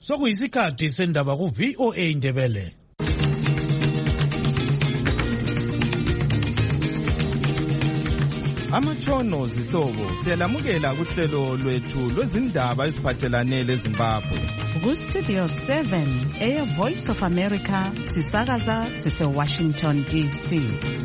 Sokuyisikhathi sendaba ku VOA Indebele. Amatshono zihlobo siyalamukela kuhlelo lwethu lwezindaba eziphathelane leZimbabwe. Ku Studio 7 Air Voice of America sisakaza sise Washington DC.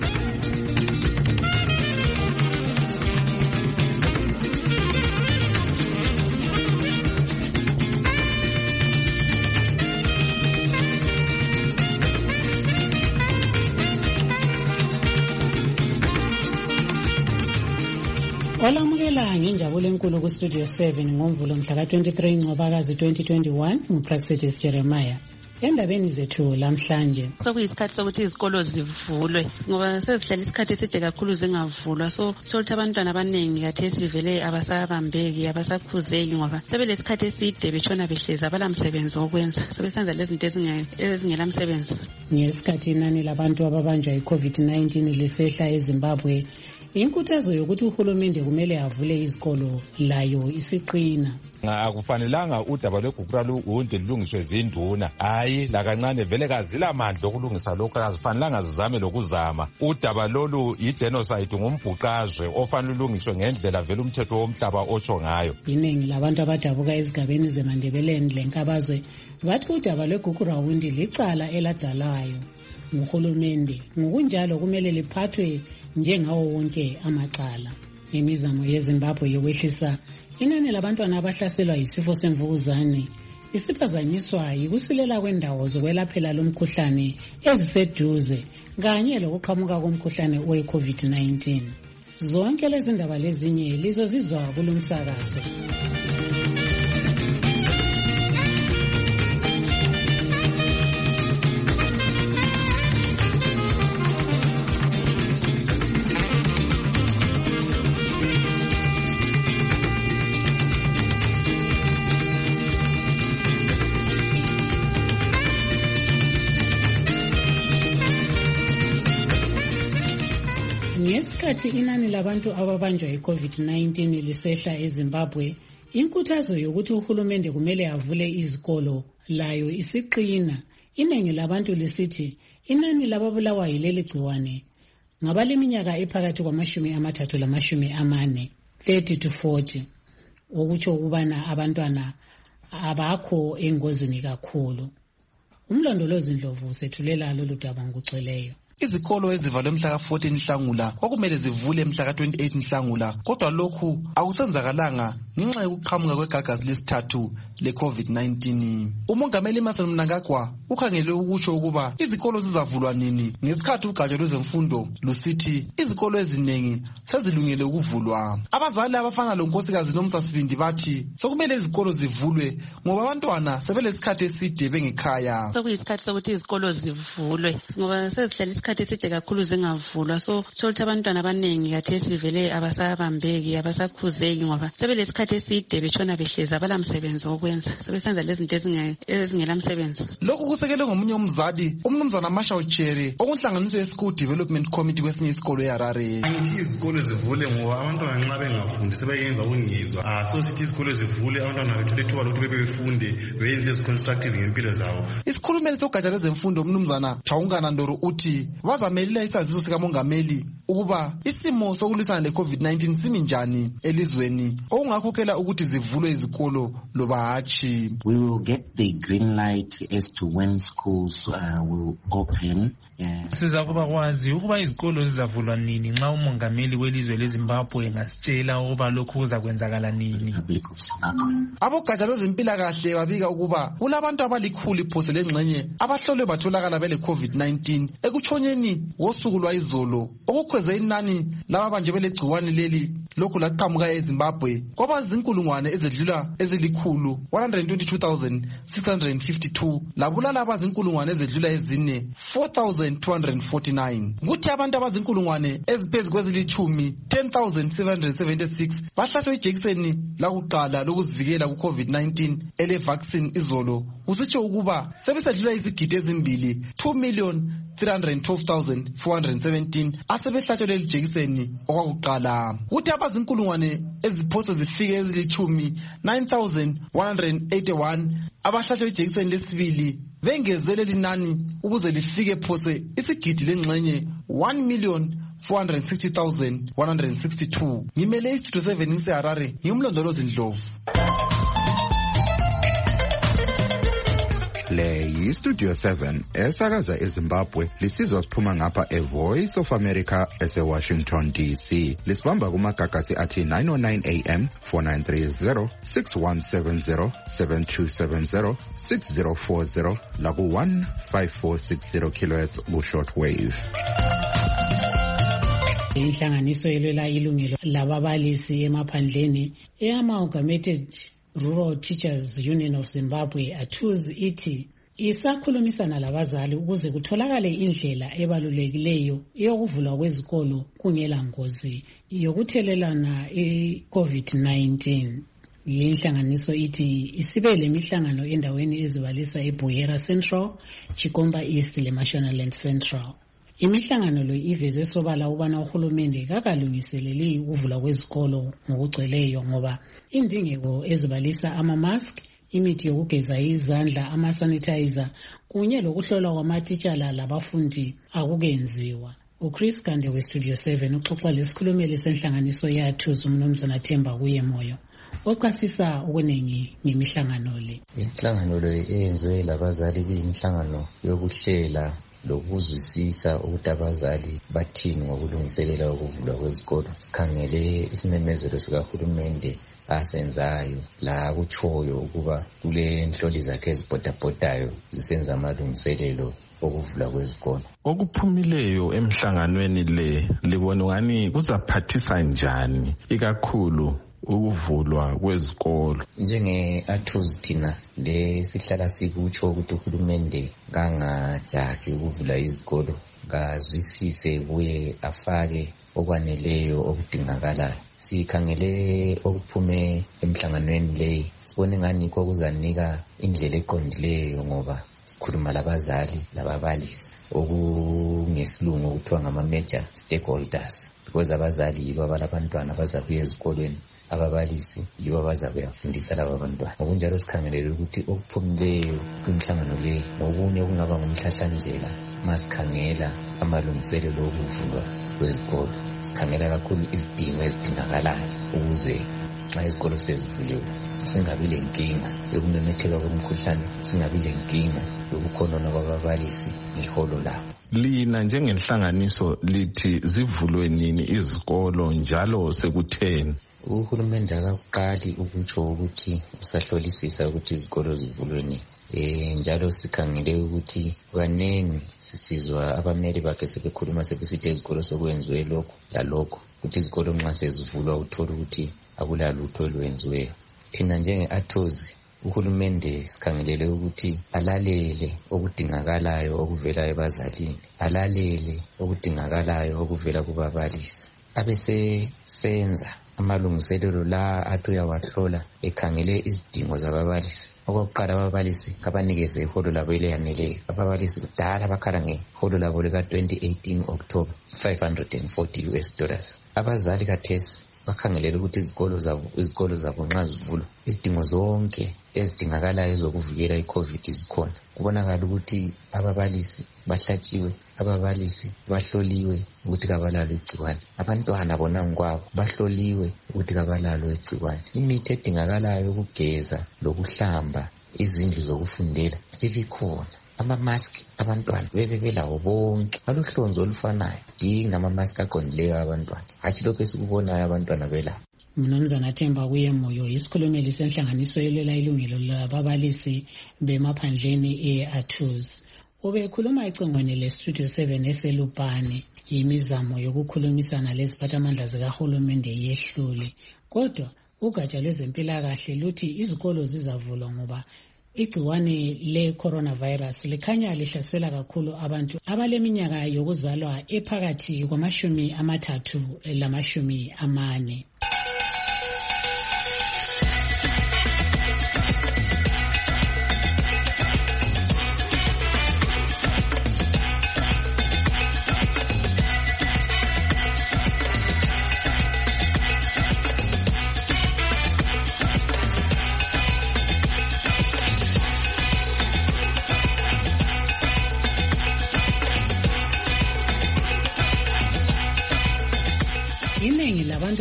Olamukela ngenjabulo enkulu ku Studio 7 ngoMvulo mhla ka-23 Ncwabakazi 2021 nguPraxidis Jeremiah. Endabeni zethu lamhlanje sokuyisikhathi sokuthi izikolo zivulwe ngoba sezihlala isikhathi eside kakhulu zingavulwa, so sokuthi abantwana abaningi khathesi vele abasabambeki, abasakhuzeki ngoba sebelesikhathi eside betshona behlezi abalamsebenzi wokwenza, sebesenza lezinto ezingela msebenzi. Ngesikhathi inani labantu ababanjwa yi-COVID-19 lisehla eZimbabwe, inkuthazo yokuthi uhulumende kumele avule izikolo layo isiqina. Akufanelanga udaba lwegugura luhunde lulungiswe zinduna, hayi lakancane vele kazila mandla okulungisa lokho, azifanelanga zizame lokuzama. Udaba lolu yi-genocide, ngumbhuqazwe ofanele ulungiswe ngendlela vele umthetho womhlaba otsho ngayo. Iningi labantu abadabuka ezigabeni zeMandebeleni lenkabazwe bathi udaba lwegugurahundi licala eladalayo nguhulumende, ngokunjalo kumele liphathwe njengawo wonke amacala. Imizamo yeZimbabwe yokwehlisa inani labantwana abahlaselwa yisifo semvukuzane isiphazanyiswa yikusilela kwendawo zokwelaphela lomkhuhlane eziseduze kanye lokuqhamuka komkhuhlane we-COVID-19. Zonke lezi ndaba lezinye lizozizwa kulomsakazo. Ngesikhathi inani labantu ababanjwa yi-COVID-19 lisehla eZimbabwe, inkuthazo yokuthi uhulumende kumele avule izikolo layo isiqina. Iningi labantu lisithi inani lababulawa yileli gciwane ngabaleminyaka ephakathi kwama-30 lamashumi-40, 30 to 40, okutsho ukubana abantwana abakho engozini kakhulu. Umlondolozi Ndlovu sethulela lolu daba ngokugcweleyo. Izikolo ezivalwe mhla ka-14 Nhlangula kwakumele zivule mhla ka-28 Nhlangula, kodwa lokhu akusenzakalanga ngenxa yokuqhamuka kwegagazi lesithathu le-COVID-19. Umongameli Emmerson Mnangagwa ukhangele ukusho ukuba izikolo zizavulwa nini ngesikhathi ugatsha lwezemfundo lusithi izikolo eziningi sezilungele ukuvulwa. Abazali abafana lonkosikazi Nomsasibindi bathi sokumele izikolo zivulwe ngoba abantwana sebelesikhathi eside bengekhaya. Sokuyisikhathi sokuthi izikolo zivulwe ngoba sezihlala isikhathi eside kakhulu zingavulwa, so sokuthi abantwana abaningi khathesi vele abasabambeki, abasakhuzeki ngoba sebelesikhathi eside betshona behlezi abalamsebenzi wokwenza, sebesenza lezinto ezingela msebenzi. Lokhu kusekelwe ngomunye umzali umnumzana Marshall Cherry okunhlanganiswe ye-School Development Committee kwesinye isikolo eHarare. Angithi izikolo zivule ngoba abantwana nxa bengafundi sebeyenza ukungizwa. So sithi izikolo zivule abantwana bethole ithuba lokuthi befunde beyenze ezi-constructive ngempilo zabo. Isikhulumeli sogatsha lwezemfundo umnumzana Thawungana Ndoro uthi bazamelela isaziso sikamongameli ukuba isimo sokulwisana le-COVID-19 simi njani elizweni okungakhokhela ukuthi zivulwe izikolo loba hatshi. We will get the green light as to when schools will open. Siza kuba kwazi ukuba izikolo zizavulwa nini nxa umongameli welizwe leZimbabwe ngasitshela ukuba lokhu kuzakwenzakala nini. Abogatsha lwezempilakahle babika ukuba kulabantu abalikhulu iphose lengxenye abahlolwe batholakala bele COVID-19 ekutshonyeni ngosuku lwayizolo, okukhweze inani lababanje belegciwane leli lokhu laqhamuka eZimbabwe kwabazinkulungwane ezedlula ezilikhulu 122,652 labulala abazinkulungwane ezedlula ezine 4,249. Kuthi abantu abazinkulungwane eziphezulu kwezilithumi 10,776 bahlatshwe ijekiseni lakuqala lokuzivikela ku-COVID-19 ele vaccine izolo, usitsho ukuba sebesedlula izigidi ezimbili 2,000,000 312,417 asebehlatshwe leli jekiseni okwakuqala. Uthi abazinkulungwane eziphose zifike ezilithumi 9,181 abahlatshwe ijekiseni lesibili bengezele linani ukuze lifike phose isigidi lengxenye 1,460,162. Ngimele istudio 7 ngiseHarare, ngimlondolozi Ndlovu. Le yi-Studio 7 esakaza eZimbabwe lisizwa siphuma ngapha eVoice of America ese-Washington DC. Lisibamba kumagagasi athi 909 AM, 4930, 6170, 7270, 6040 laku-15460 kHz ku-shortwave. Inhlanganiso elwela ilungelo lababalisi emaphandleni eAmalgamated Rural Teachers Union of Zimbabwe ATUZ ithi isakhulumisana labazali ukuze kutholakale indlela ebalulekileyo yokuvulwa kwezikolo kungela ngozi yokuthelelana i-COVID-19. Inhlanganiso ithi isibe lemihlangano endaweni ezibalisa eBuyera Central, Chikomba East leMashonaland Central. Imihlangano lo iveze sobala ubana uhulumende kakalungiseleli ukuvula kwezikolo ngokugcweleyo ngoba indingeko ezibalisa ama-mask, imithi yokugeza izandla, ama-sanitizer kunye lokuhlolwa kwamatitshala labafundi akukenziwa. uChris Kande weStudio 7 uxoxa lesikhulumeli senhlanganiso yaThuZ uMnumzana Themba Kuyemoyo ochasisa okuningi ngemihlangano le. Inhlangano le eyenziwe labazali kuyinhlangano yokuhlela lokuzwisisa ukuthi abazali bathini ngokulungiselela ukuvulwa kwezikolo. Sikhangele isimemezelo sikahulumende asenzayo la kutshoyo ukuba kule nhloli zakhe ezibhodabhodayo zisenza amalungiselelo okuvula kwezikolo. Okuphumileyo emhlanganweni le libona ngani kuzaphathisa njani ikakhulu ukuvulwa kwezikolo? Njenge-ATUZ thina sihlala sikutsho ukuthi uhulumende kangajahi ukuvula izikolo, kazwisise kuye afake okwaneleyo okudingakalayo. Sikhangele okuphume emhlanganweni leyi sibone ngani yikho kuzanika indlela eqondileyo ngoba sikhuluma labazali lababalisi okungesilungu okuthiwa ngama-major stakeholders, because abazali yibo abalabantwana bazabuya ezikolweni, ababalisi yibo abazakuyafundisa laba bantwana. Ngokunjalo sikhangelele ukuthi okuphumileyo kwimhlangano le ngokunye okungaba ngumhlahlandlela masikhangela amalungiselelo okuvulwa kwezikolo. Sikhangela kakhulu izidingo ezidingakalayo ukuze xa izikolo sezivuliwe singabi lenkinga yokumemetheka kwemikhuhlane, singabi lenkinga yokukhonona kwababalisi ngeholo labo. Lina njengenhlanganiso lithi zivulwe nini izikolo njalo sekutheni? Uhulumende akakuqali ukutsho ukuthi usahlolisisa ukuthi izikolo zivulwe nini. Njalo sikhangele ukuthi kanengi sisizwa abameli bakhe sebekhuluma sebesithi izikolo sokwenziwe lokho lalokho, ukuthi izikolo nxa sezivulwa uthola ukuthi akulalutho olwenziweyo. Thina njenge-ATUZ uhulumende sikhangelele ukuthi alalele okudingakalayo okuvela ebazalini, alalele okudingakalayo okuvela kubabalisi, abesesenza amalungiselelo la athi uyawahlola ekhangele izidingo zababalisi. Okokuqala ababalisi kabanikeze iholo labo eliyaneleyo. Ababalisi kudala bakhala ngeholo labo lika-2018 October $540. Abazali kathesi bakhangelele ukuthi izikolo zabo nxa zivulwa izidingo zonke ezidingakalayo zokuvikela i-COVID zikhona. Kubonakala ukuthi ababalisi bahlatshiwe, ababalisi bahloliwe ukuthi kabalalo igciwane, abantwana bona ngokwabo bahloliwe ukuthi kabalalo igciwane. Imithi edingakalayo ukugeza lokuhlamba izindlu zokufundela ibikhona. Ama-mask abantwana belawo bonke balohlonzo olufanayo, dinga ama-mask aqondileyo abantwana, hatshi lokhu esikubonayo abantwana belawo. Mnumzana Themba Kuyemoyo isikhulumeli senhlanganiso elwela ilungelo lababalisi bemaphandleni e-ATUZ. Ubekhuluma ecingweni leStudio 7 eselupane. Imizamo yokukhulumisana leziphathamandla zikahulumende yehlule, kodwa ugatsha lwezempilakahle luthi izikolo zizavulwa ngoba igciwane le-coronavirus likhanya lihlasela kakhulu abantu abaleminyaka yokuzalwa ephakathi kwama-30 lama-40.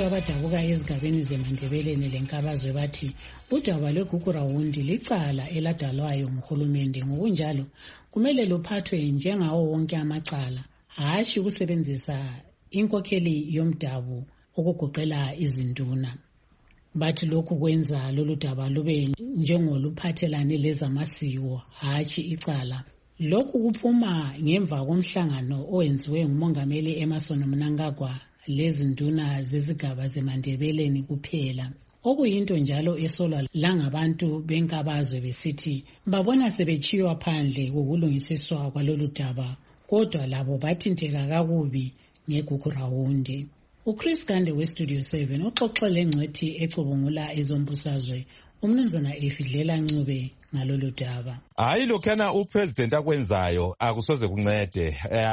abadabuka ezigabeni zeMandebeleni leNkabazwe bathi udaba lweGugurawundi licala eladalwayo nguhulumende, ngokunjalo kumele luphathwe njengawo wonke amacala, hashi ukusebenzisa inkokheli yomdabu okugoqela izinduna. Bathi lokhu kwenza lolu daba lube njengoluphathelane lezamasiko, hashi icala. Lokhu kuphuma ngemva komhlangano owenziwe nguMongameli Emmerson Mnangagwa lezinduna zezigaba zeMandebeleni kuphela, okuyinto njalo esolwa langabantu benkabazwe besithi babona sebechiywa phandle kokulungisiswa kwalolu daba, kodwa labo bathinteka kakubi ngeGugurawundi. uChris Gande weStudio 7 uxoxele ngcwethi ecubungula ezombusazwe uMnumzana Efidlela Ncube ngalolu daba. Hayi lokhana upresident akwenzayo akusoze kuncede,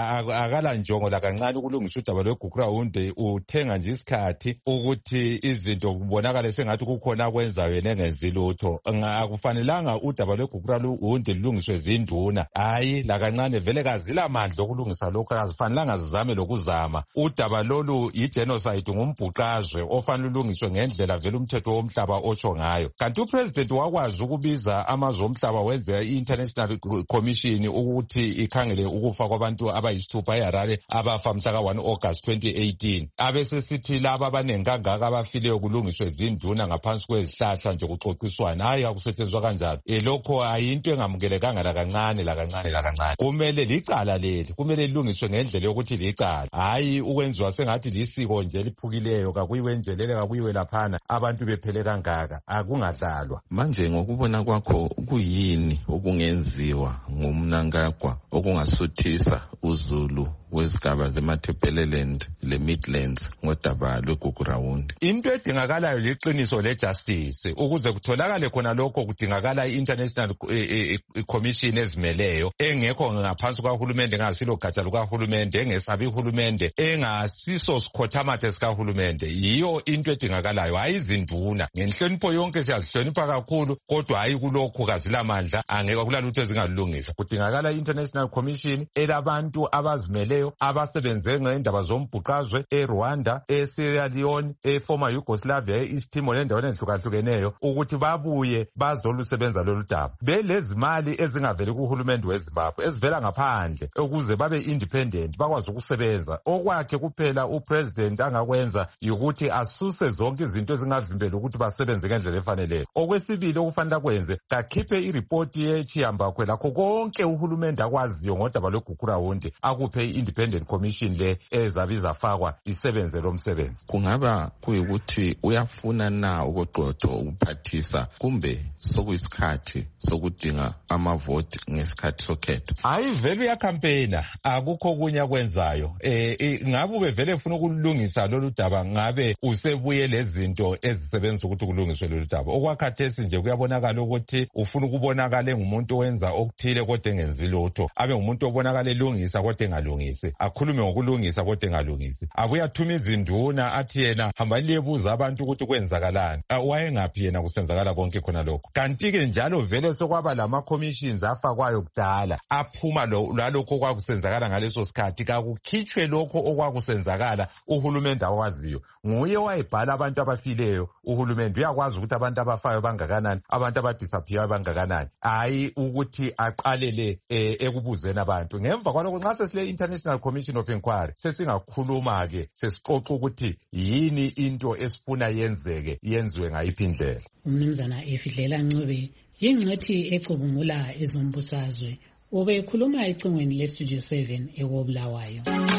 akala njongo la kancane ukulungisa udaba lweGugurawundi, uthenga nje isikhathi ukuthi izinto kubonakala sengathi kukhona akwenzayo yena engenzi lutho. Akufanelanga udaba lweGugurawundi lulungiswe zinduna, hayi la kancane vele kazila amandla okulungisa lokho, akazifanelanga zizame lokuzama. Udaba lolu yi-genocide, ngumbhuqazwe ofanele ulungiswe ngendlela vele umthetho womhlaba otsho ngayo. Kanti upresident wakwazi ukubiza amazwe omhlaba wenze International Commission ukuthi ikhangele ukufa kwabantu abayisithupha eHarare abafa mhla ka-1 August 2018. Abesesithi laba abaningi kangaka abafileyo kulungiswe zinduna ngaphansi kwezihlahla nje kuxoxiswana. Hayi akusetshenziswa kanjalo. Lokho ayinto engamukelekanga la kancane. Kumele licala leli, kumele lilungiswe ngendlela yokuthi licala, hayi ukwenziwa sengathi lisiko nje liphukileyo, kakuyiwe njelele kakuyiwe laphana abantu bephele kangaka, akungadlalwa. Manje ngokubona kwakho kuyini okungenziwa nguMnangagwa okungasuthisa uZulu wezigaba zeMatabeleland le-Midlands ngodaba lweGugurawundi? Into edingakalayo liqiniso lejustice. Ukuze kutholakale khona lokho kudingakala i-International Commission ezimeleyo, engekho ngaphansi kahulumende, engasilo gatsha lukahulumende, engesabi uhulumende, engasiso sikhothamathi sikahulumende. Yiyo into edingakalayo, hayi izinduna. Ngenhlonipho yonke siyazihlonipha kakhulu, kodwa hayi kulokhu kazilamandla, angeke kulalutho ezingalungisa. Kudingakala i-International Commission elabantu abazimeleyo abasebenze ngendaba zombhuqazwe eRwanda, eSierra Leone, eformer Yugoslavia, eEast Timor nendaweni ezihlukahlukeneyo, ukuthi babuye bazolusebenza lolu daba. Belezimali ezingaveli kuhulumende weZimbabwe ezivela ngaphandle ukuze babe independent, bakwazi ukusebenza. Okwakhe kuphela upresident angakwenza ukuthi asuse zonke izinto ezingavimbela ukuthi basebenze ngendlela efaneleyo. Okwesibili okufanele kwenze, kakhiphe ireport yeChiyambakwe lakho konke uhulumende akwaziyo ngodaba lweGugurawundi, akuphe i-Independent Commission le ezabe izafakwa isebenze lo msebenzi. Kungaba kuyikuthi uyafuna na ukoqotho ukuphathisa, kumbe sokuyisikhathi sokudinga amavoti ngesikhathi sokhetho? Hayi vele uyakhampena, akukho kunye akwenzayo. Ngabe ubevele ufuna ukulungisa lolu daba, ngabe usebuye lezinto ezisebenza ukuthi kulungiswe lolu daba. Okwakhathesi nje kuyabonakala ukuthi ufuna ukubonakala ngumuntu owenza okuthile kodwa engenzi lutho, abe ngumuntu obonakala elungisa kodwa engalungisi, akhulume ngokulungisa kodwa engalungisi. Abuye athume izinduna athi yena hamba liyebuza abantu ukuthi kwenzakalani. Wayengaphi yena kusenzakala konke khona lokho? Kanti-ke njalo vele sokwaba lama-commissions afakwayo kudala aphuma lalokho okwakusenzakala ngaleso sikhathi, kakukhitshwe lokho okwakusenzakala uhulumende awaziyo. Nguye wayebhala abantu abafileyo, uhulumende uyakwazi ukuthi abantu abafayo bangakanani, abantu abadisappear bangakanani, hayi ukuthi aqalele ekubuzeni abantu. Ngemva kwalokho nxa sesile International Commission of Inquiry sesingakhuluma-ke sesixoxa ukuthi yini into esifuna yenzeke, yenziwe ngayiphi indlela. uMnumzana Efidlela Ncube yingcwethi ecubungula ezombusazwe, ubekhuluma ecingweni leStudio 7 eKobulawayo.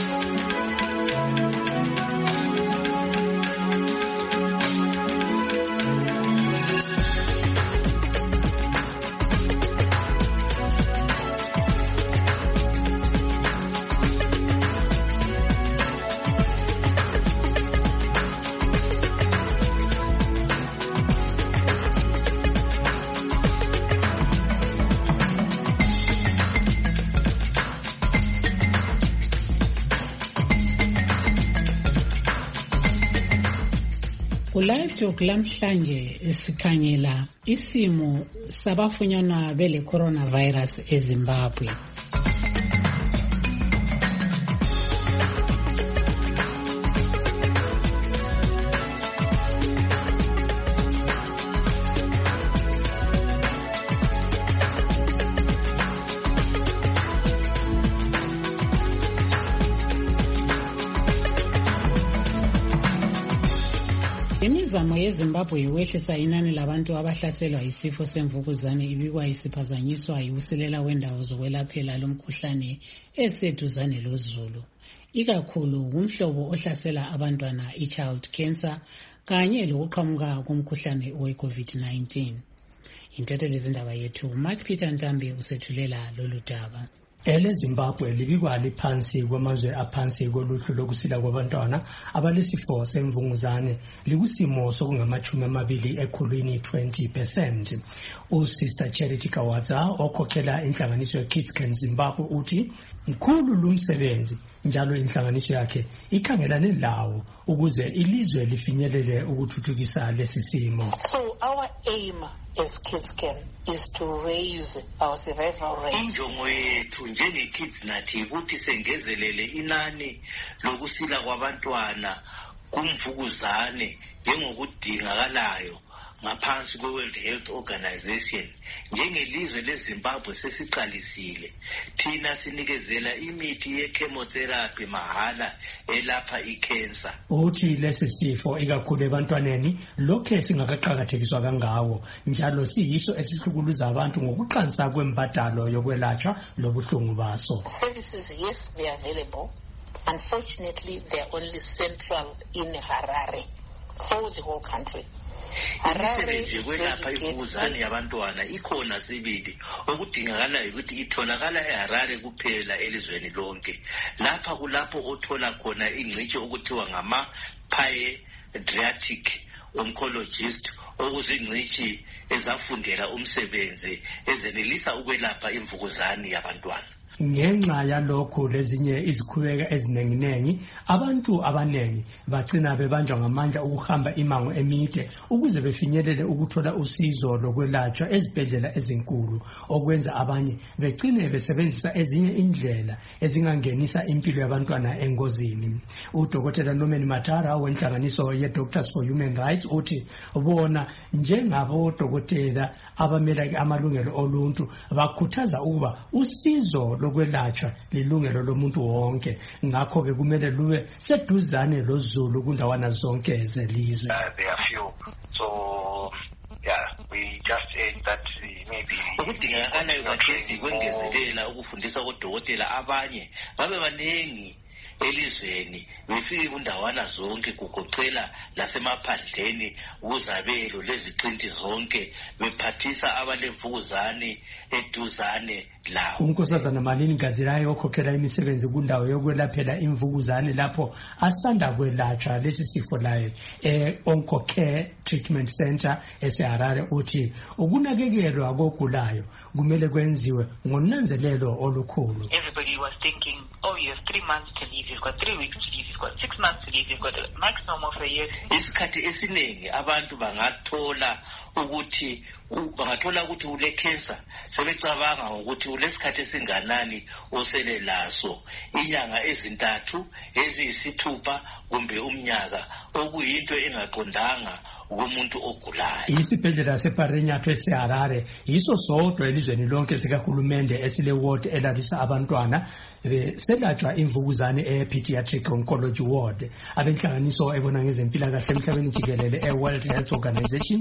Live Talk lamhlanje sikhangela isimo sabafunyanwa bele coronavirus eZimbabwe. Imizamo yeZimbabwe yokwehlisa inani labantu abahlaselwa yisifo semvukuzane ibikwa isiphazanyiswa yikusilela kwendawo zokwelaphela lomkhuhlane eseduzane loZulu, ikakhulu umhlobo ohlasela abantwana i-child cancer kanye lokuqhamuka komkhuhlane we-COVID-19. Intatheli zindaba yethu Mark Peter Ntambi usethulela lolu daba. EleZimbabwe libikwa liphansi kwamazwe aphansi koluhlu lokusila kwabantwana abalesifo semvunguzane likusimo sokungama-20 ekhulwini 20%. Usister Charity Kawadza okhokhela inhlanganiso ye-Kids Can Zimbabwe uthi mkhulu lumsebenzi njalo inhlanganiso yakhe ikhangelane lawo ukuze ilizwe lifinyelele ukuthuthukisa lesi simo. So our aim as Kids Can is to raise our survival rate. Injongo yethu njenge-Kids nathi ukuthi sengezelele inani lokusila kwabantwana kumvukuzane njengokudingakalayo ngaphansi kwe-World Health Organization. Njengelizwe leZimbabwe sesiqalisile thina sinikezela imithi ye-chemotherapy mahala elapha i-cancer. Uthi lesi sifo ikakhulu ebantwaneni lokhe singakaqakathekiswa kangawo njalo siyiso esihlukuluza abantu ngokuqansa kwembadalo yokwelatshwa lobuhlungu baso. Services, yes, they are available. Unfortunately, they are only central in Harare for the whole country. Imisebenzi yokwelapha imvukuzane yabantwana ikhona sibili okudingakalayo ukuthi itholakala eHarare kuphela elizweni lonke. Lapha kulapho othola khona ingcitshi okuthiwa ngama-pediatric oncologist okuzingcitshi ezafundela umsebenzi ezenelisa ukwelapha imvukuzane yabantwana. Ngenxa yalokho lezinye izikhubeka ezinenginengi abantu abanengi bagcina bebanjwa ngamandla ukuhamba imango emide ukuze befinyelele ukuthola usizo lokwelatshwa ezibhedlela ezinkulu okwenza abanye begcine besebenzisa ezinye indlela ezingangenisa impilo yabantwana engozini. UDokotela Norman Matara wenhlanganiso ye-Doctors for Human Rights uthi bona njengabo dokotela abamela amalungelo oluntu bakhuthaza ukuba usizo lokwelatshwa lilungelo lomuntu wonke, ngakho ke kumele lube seduzane loZulu kundawana zonke zelizwe. There are few, so yeah, we just aim that maybe ukudingakalayo kakhesi kwengezelela ukufundisa kodokotela abanye babe banengi elizweni befike kundawana zonke kugoqela lasemaphandleni kuzabelo leziqinti zonke bephathisa abalemvukuzane eduzane lawo. Unkosazana Malini Gazirayo okhokhela imisebenzi kundawo yokwelaphela imvukuzane lapho asanda kwelatshwa lesi sifo layo e-Oncocare Treatment Center eseHarare uthi ukunakekelwa kokugulayo kumele kwenziwe ngonanzelelo olukhulu. Everybody was thinking, oh, you have 3 months to live, you've got 3 weeks to live, you've got 6 months to live, you've got a maximum of a year. Isikhathi esiningi abantu bangathola ukuthi ule cancer sebecabanga ukuthi ulesikhathi esinganani osele laso, inyanga ezintathu, eziyisithupha kumbe umnyaka, okuyinto engaqondanga kumuntu ogulayo. Isibhedlela seParenyathwe eseHarare yiso sodwa elizweni lonke sikahulumende esile ward elalisa abantwana beselatshwa imvukuzane e-Pediatric Oncology Ward. Abenhlanganiso ebona ngezempilakahle emhlabeni jikelele e-World Health Organization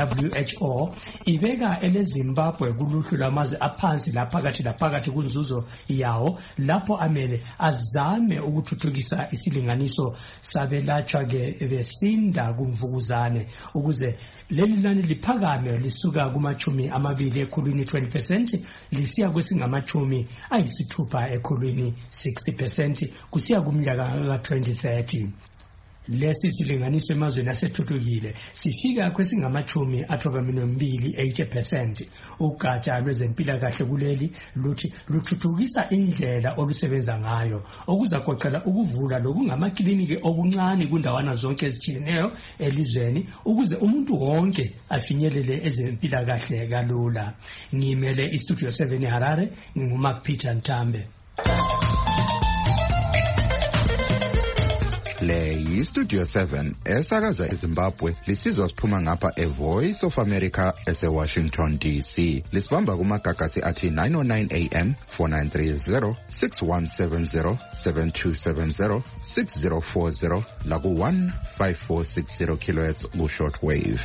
WHO ibeka eleZimbabwe kuluhlu lwamazwe aphansi laphakathi kunzuzo yawo lapho amele azame ukuthuthukisa isilinganiso sabelatshwa ke besinda kumvukuzane ukuze leli nani liphakame lisuka kuma-20 ekhulwini 20% lisiya kwesingama-60 ekhulwini 60% kusiya kumnyaka ka-2030. Lesi silinganiso emazweni asethuthukile sifika kwesingama-80% 80%. Ugatsha lwezempilakahle kuleli luthi luthuthukisa indlela olusebenza ngayo okuzagoqela ukuvula lokungamakliniki okuncane kundawana zonke ezitshiyeneyo elizweni ukuze umuntu wonke afinyelele ezempilakahle kalula. Ngimele iStudio 7 Harare, nginguMark Peter Ntambe. Le yi-Studio 7 esakaza eZimbabwe lisizwa siphuma ngapha eVoice of America eseWashington DC. Lisibamba kumagagasi athi 909 AM, 4930, 6170, 7270, 6040 laku 15460 kHz ku-shortwave.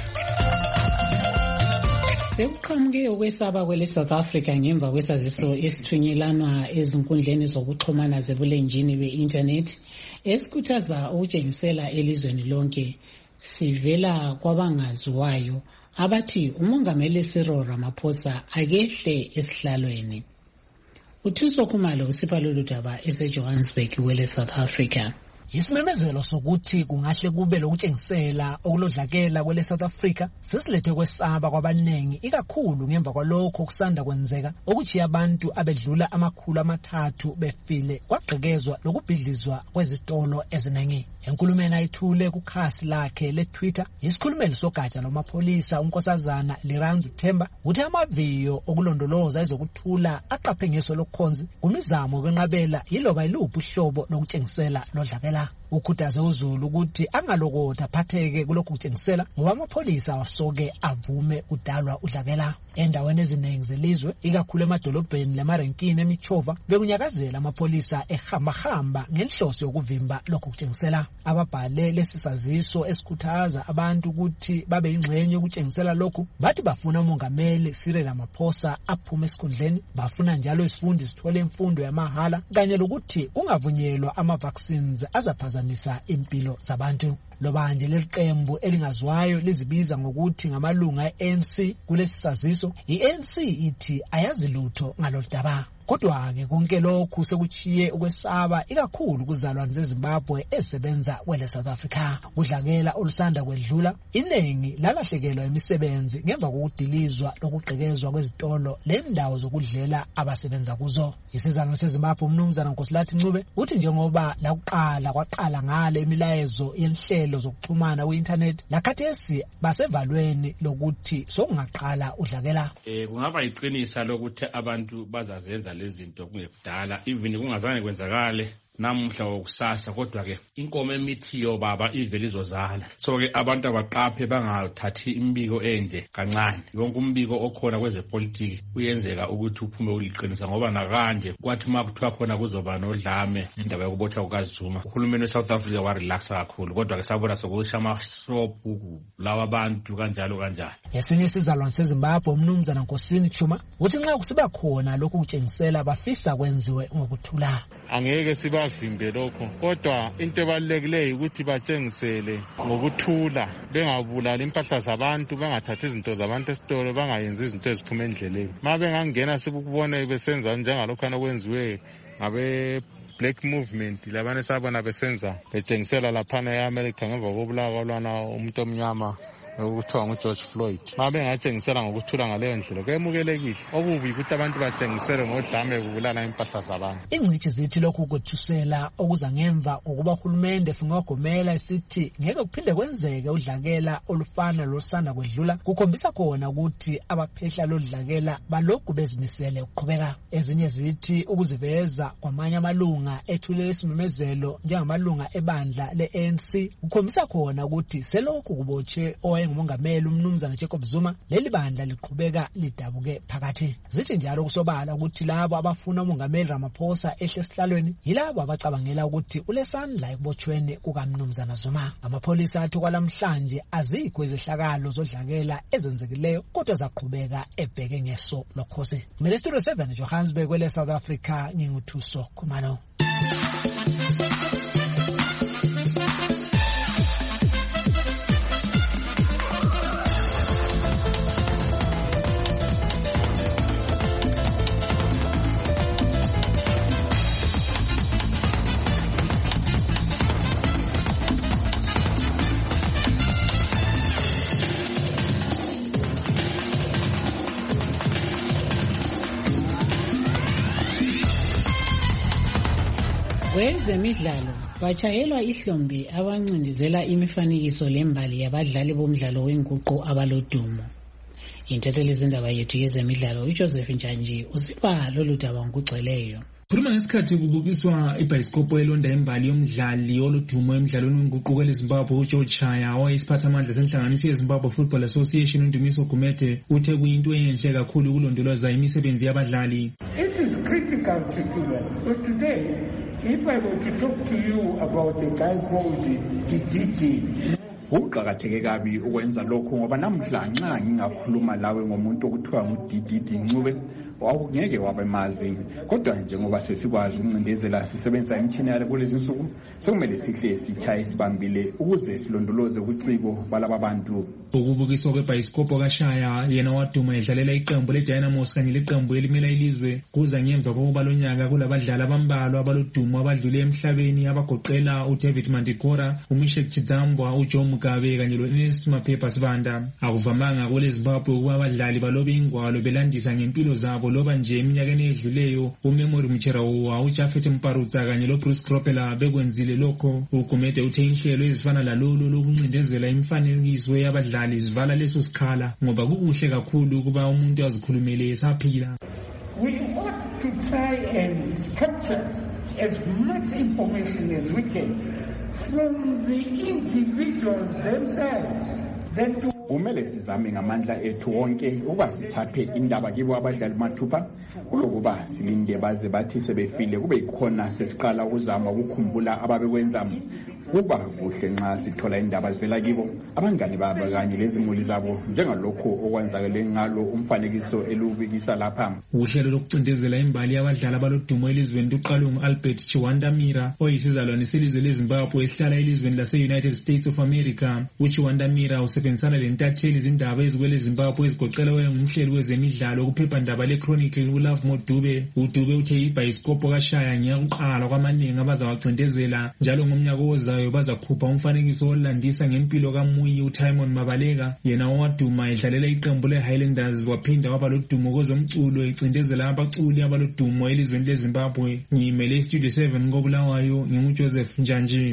Sekuqhamuke ukwesaba kwele South Africa ngemva kwesaziso esithunyelana ezinkundleni zokuxhumana zebulenjini be-internet esikhuthaza ukutshengisela elizweni lonke sivela kwabangaziwayo abathi umongameli Cyril Ramaphosa akehle esihlalweni. uThuso Khumalo usipha lolu daba eseJohannesburg wele South Africa. Isimemezelo sokuthi kungahle kube lokutshengisela okulodlakela kwele South Africa sesilethe kwesaba kwabanengi ikakhulu ngemva kwalokho kusanda kwenzeka ukuthi abantu abedlula 300 befile kwagqekezwa lokubhidlizwa kwezitolo eziningi. Enkulumeni ayithule kukhasi lakhe leTwitter, isikhulumeli sogatsha lomapholisa unkosazana Liranzu Themba uthi amaviyo okulondoloza ezokuthula aqaphe ngeso lokhonzi kumizamo kwenqabela yiloba iluphi uhlobo lokutshengisela lodlakela. Ukhuthaze uZulu ukuthi angalokotha phatheke kulokhu kutshengisela ngoba amapholisa wasoke avume udalwa udlakela. Endaweni eziningi zelizwe ikakhulu emadolobheni lemarenkini emichova bekunyakazela amapholisa ehamba ngenhloso yokuvimba lokhu kutshengisela. Ababhale lesisaziso esikhuthaza abantu ukuthi babe ingxenye yokutshengisela lokhu bathi bafuna umongameli Cyril Ramaphosa aphume esikhundleni, bafuna njalo isifundi sithole imfundo yamahala kanye lokuthi kungavunyelwa ama-vaccines azaphazamisa impilo zabantu. Lobanje leliqembu elingaziwayo lizibiza ngokuthi ngamalunga e-ANC kulesi saziso, i-ANC ithi ayazi lutho ngalodaba. Kodwa-ke konke lokhu sekuchiye ukwesaba ikakhulu kuzalwane zeZimbabwe ezisebenza kwele South Africa. Udlakela olusanda kwedlula iningi lalahlekelwa imisebenzi ngemva kokudilizwa lokugqekezwa kwezitolo lendawo zokudlela abasebenza kuzo. Isizalwane seZimbabwe umnumzana Nkosilathi Ncube uthi njengoba lakuqala kwaqala ngale imilayezo yenhlelo zokuxhumana ku-internet lakhathesi basevalweni lokuthi sokungaqala udlakela. Kungaba yiqinisa lokuthi abantu bazazenza lezinto kungekudala even kungazange kwenzakale namuhla wokusasa, kodwa ke inkomo emithiyo baba ivele izozala. So ke abantu abaqaphe bangathathi imbiko enje kancane. Yonke umbiko okhona kwezepolitiki uyenzeka ukuthi uphume uliqinisa ngoba nakanje kwathi makuthiwa khona kuzoba nodlame indaba yokubotha kukaZuma, uhulumeni weSouth Africa warelaxa kakhulu, kodwa ke sabona sokusha amashopu lawa abantu kanjalo kanjalo. Esinye isizalwane seZimbabwe umnumzana Nkosini Chuma uthi nxa kusiba khona lokhu kutshengisela bafisa kwenziwe ngokuthula. Angeke sibavimbe lokho, kodwa into ebalulekileyo ukuthi batshengisele ngokuthula, bengabulala impahla zabantu, bengathathi izinto zabantu esitolo, bangayenzi izinto eziphuma endleleni. Ma bengangena sibukubona besenza njengalokho okwenziwe ngabe Black Movement labane sabona besenza betshengisela laphana eAmerica ngemva kokubulawa umuntu omnyama ukuthiwa nguGeorge Floyd. Ma bengatshengisela ngokuthula ngaleyo ndlela kwemukelekile. Okubi ukuthi abantu batshengisele ngodlame kubulala impahla zabantu. Ingcithi zithi lokhu kuthusela okuza ngemva ukuba uhulumende fungagomela isithi ngeke kuphinde kwenzeke udlakela olufana losanda kwedlula, kukhombisa khona ukuthi abaphehla lodlakela balokhu bezimisele ukuqhubeka. Ezinye zithi ukuziveza kwamanye amalunga ethulele isimemezelo njengamalunga ebandla le-ANC kukhombisa khona ukuthi selokhu kubotshe ngumongameli umnumzana Jacob Zuma leli bandla liqhubeka lidabuke phakathi. Zithi njalo kusobala ukuthi labo abafuna umongameli Ramaphosa ehle esihlalweni yilabo abacabangela ukuthi ulesandla ekubotshweni kukamnumzana Zuma. Amapholisa athi kwalamhlanje azikho izehlakalo zodlakela ezenzekileyo kodwa zaqhubeka ebheke ngeso lokhosi. Kumele Studio 7 Johannesburg kwele South Africa, nginguthuso Khumalo. Kwezemidlalo bachayelwa ihlombe abancindezela imifanekiso lembali yabadlali bomdlalo wenguqu abalodumo. Intatheli zindaba yethu yezemidlalo uJoseph Njanji usipha lolu daba ngokugcweleyo. Khuluma ngesikhathi kubukiswa ibhayisikopho elonda imbali yomdlali oludumo emidlalweni wenguquko ezimbabwe uGeorge Chaya owayesiphathamandla senhlanganiso yeZimbabwe Football Association uNdumiso Gumede uthe kuyinto enhle kakhulu ukulondoloza imisebenzi yabadlali. It is critical to do that because today if I were to talk to you about the guy called Didi, ukuqakatheke kabi ukwenza lokho ngoba namhla nxa ngingakhuluma lawe ngomuntu okuthiwa nguDidi Ncube awungeke wabemazi, kodwa njengoba sesikwazi ukuncindezela sisebenzisa imithini yale kulezi insuku sekumele sihle sichaye sibambile ukuze silondoloze ubuciko balaba bantu. Ukubukiswa kwebhayisikopho kaShaya yena waduma edlalela iqembu leDynamos kanye leqembu elimela ilizwe kuza ngemva kokuba lonyaka kulabadlali abambalwa abalodumo abadlule emhlabeni abagoqela uDavid Mandikora, uMishek Chidzambwa, uJoe Mugabe kanye loErnest Maphepha Sibanda. Akuvamanga kule Zimbabwe ukuba abadlali balobe ingwalo belandisa ngempilo zabo loba nje eminyakeni edluleyo. uMemory Mcherawa, uJafet Mparutsa kanye loBruce Grobbelaar bekwenzile lokho. uGumede uthe inhlelo ezifana lalolu lokuncindezela imifanekiso yabadlali zivala leso sikhala ngoba kukuhle kakhulu ukuba umuntu azikhulumele esaphila. We ought to try and capture as much information as we can from the individuals themselves. Kumele sizame ngamandla ethu wonke ukuba sithathe indaba kibo abadlali mathupha kulokuba silinde baze bathi sebefile kube ikhona sesiqala ukuzama ukukhumbula ababekwenza. Kuba kuhle nxa sithola indaba zivela kibo abangani babo kanye lezimuli zabo njengalokho okwenzakele ngalo umfanekiso elubikisa lapha. Uhlelo lokucindezela imbali yabadlali abalodumo elizweni luqalwe nguAlbert Chiwandamira oyisizalwane selizwe leZimbabwe esihlala elizweni lase-United States of America. uChiwandamira usebenzisana lentatheli izindaba ezikwele Zimbabwe ezigoqelwe ngumhleli wezemidlalo kuphephandaba leChronicle uLove Modube. uDube uthe ibhayisikopho kaShaya ngeyakuqala kwamaningi abazawacindezela njalo ngomnyaka ozayo bazakhupha umfanekiso olandisa ngempilo kaMuyi uTimon Mabaleka yena owaduma edlalela iqembu leHighlanders waphinda waba lodumo kwezomculo ecindezela abaculi abalodumo elizweni leZimbabwe. Ngimele Studio 7 koBulawayo nginguJoseph Njanji.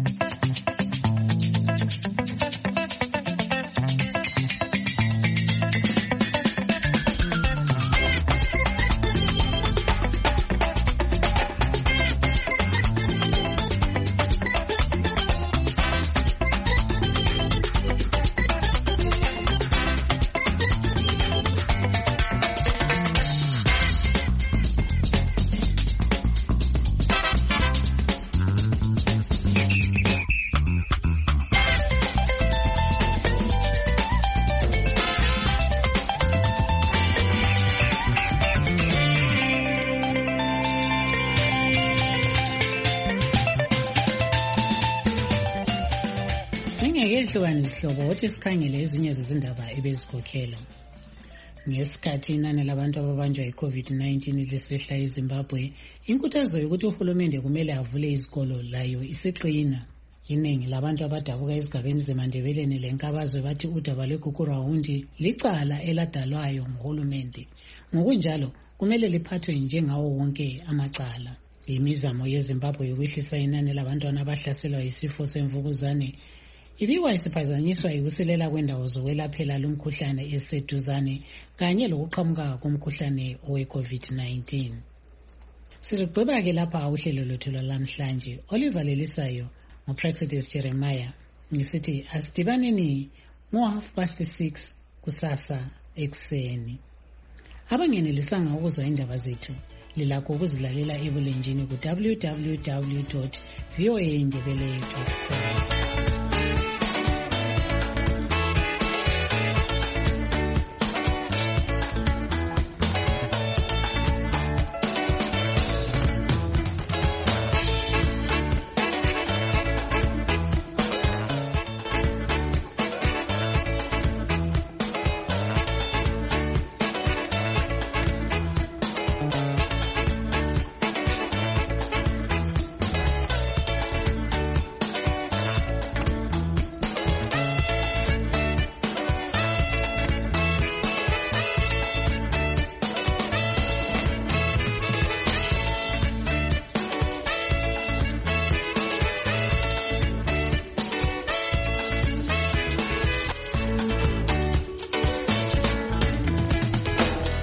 Singekehlukanizihlobo wothi sikhangele ezinye zezindaba ebezikhokhela. Ngesikhathi inani labantu ababanjwa yi-COVID-19 lisehla eZimbabwe, inkuthazo yokuthi uhulumende kumele avule izikolo layo isiqina. Iningi labantu abadabuka ezigabeni zeMandebeleni leNkabazwe bathi udaba lweGugurawundi licala eladalwayo nguhulumende. Ngokunjalo kumele liphathwe njengawo wonke amacala. Imizamo yeZimbabwe yokwehlisa inani labantwana abahlaselwa yisifo semvukuzane ibikwa isiphazanyiswa yikusilela kwendawo zokwelaphela lumkhuhlane eseduzane kanye lokuqhamuka komkhuhlane owe-COVID-19. Sizogqiba-ke lapha uhlelo lwethu lwalamhlanje. Oliver Lelisayo ngoPraxidis Jeremiah ngisithi asidibaneni ngo6:30 kusasa ekuseni. Abangenelisanga ukuzwa indaba zethu lilakho ukuzilalela ebulenjini ku www.voaindebele.com.